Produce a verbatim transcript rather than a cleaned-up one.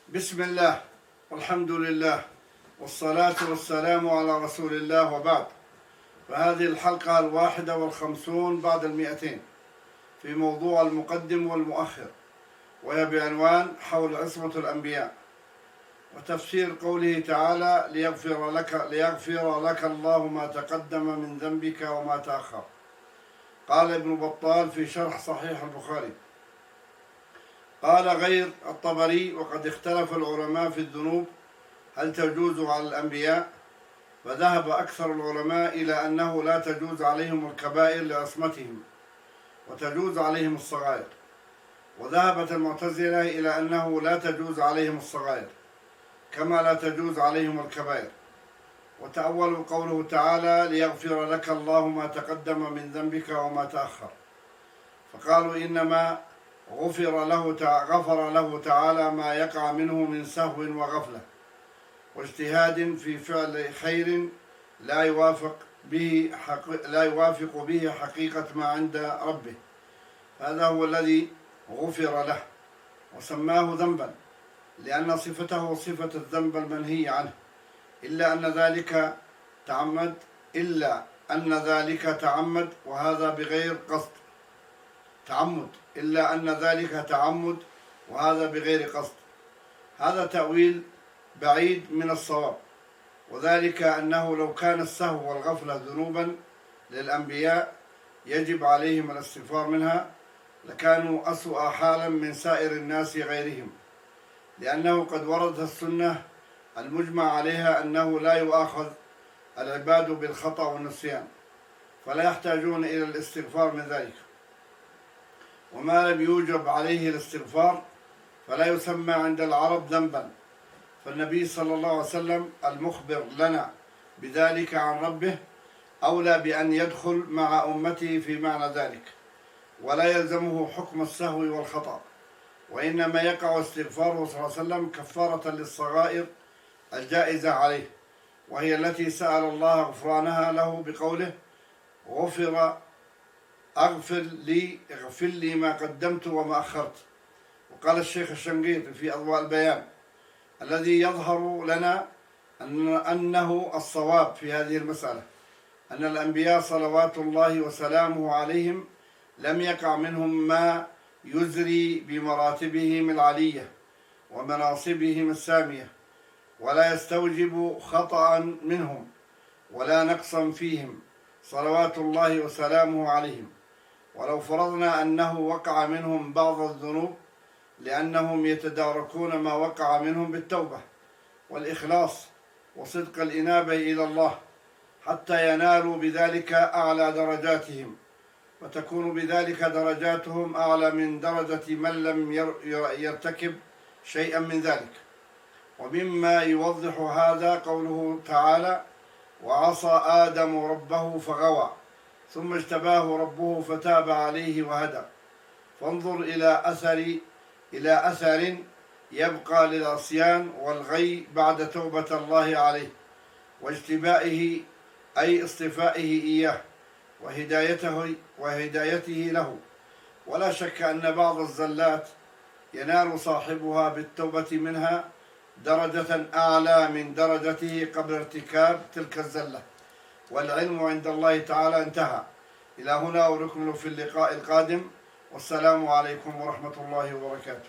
بسم الله والحمد لله والصلاة والسلام على رسول الله، وبعد. فهذه الحلقة الواحدة والخمسون بعد المئتين في موضوع المقدم والمؤخر، وهي بعنوان حول عصمة الأنبياء وتفسير قوله تعالى: ليغفر لك, ليغفر لك الله ما تقدم من ذنبك وما تأخر. قال ابن بطال في شرح صحيح البخاري: قال غير الطبري: وقد اختلف العلماء في الذنوب هل تجوز على الأنبياء؟ فذهب أكثر العلماء إلى أنه لا تجوز عليهم الكبائر لعصمتهم، وتجوز عليهم الصغائر. وذهبت المعتزلة إلى أنه لا تجوز عليهم الصغائر كما لا تجوز عليهم الكبائر، وتأولوا قوله تعالى: ليغفر لك الله ما تقدم من ذنبك وما تأخر، فقالوا إنما غفر له غفر له تعالى ما يقع منه من سهو وغفلة واجتهاد في فعل خير لا يوافق به لا يوافق به حقيقة ما عند ربه، هذا هو الذي غفر له، وسماه ذنبا لأن صفته صفة الذنب المنهي عنه، إلا أن ذلك تعمد إلا أن ذلك تعمد وهذا بغير قصد تعمد إلا أن ذلك تعمد وهذا بغير قصد. هذا تأويل بعيد من الصواب، وذلك أنه لو كان السهو والغفلة ذنوبا للأنبياء يجب عليهم الاستغفار منها لكانوا أسوأ حالا من سائر الناس غيرهم، لأنه قد وردت السنة المجمع عليها أنه لا يؤاخذ العباد بالخطأ والنسيان، فلا يحتاجون إلى الاستغفار من ذلك. وما لم يوجب عليه الاستغفار فلا يسمى عند العرب ذنبا، فالنبي صلى الله عليه وسلم المخبر لنا بذلك عن ربه أولى بأن يدخل مع أمته في معنى ذلك، ولا يلزمه حكم السهو والخطأ، وإنما يقع استغفاره صلى الله عليه وسلم كفارة للصغائر الجائزة عليه، وهي التي سأل الله غفرانها له بقوله: غفر أغفر لي اغفر لي ما قدمت وما أخرت. وقال الشيخ الشنقيطي في أضواء البيان: الذي يظهر لنا أن أنه الصواب في هذه المسألة أن الأنبياء صلوات الله وسلامه عليهم لم يقع منهم ما يزري بمراتبهم العلية ومناصبهم السامية، ولا يستوجب خطأ منهم ولا نقصا فيهم صلوات الله وسلامه عليهم. ولو فرضنا أنه وقع منهم بعض الذنوب لأنهم يتداركون ما وقع منهم بالتوبة والإخلاص وصدق الإنابة إلى الله حتى ينالوا بذلك أعلى درجاتهم، وتكون بذلك درجاتهم أعلى من درجة من لم يرتكب شيئا من ذلك. ومما يوضح هذا قوله تعالى: وعصى آدم ربه فغوى ثم اجتباه ربه فتاب عليه وهدى. فانظر إلى أثر إلى أثر يبقى للعصيان والغي بعد توبة الله عليه واجتبائه، أي اصطفائه إياه وهدايته وهدايته له. ولا شك أن بعض الزلات ينال صاحبها بالتوبة منها درجة أعلى من درجته قبل ارتكاب تلك الزلة، والعلم عند الله تعالى انتهى. إلى هنا ونكمل في اللقاء القادم، والسلام عليكم ورحمة الله وبركاته.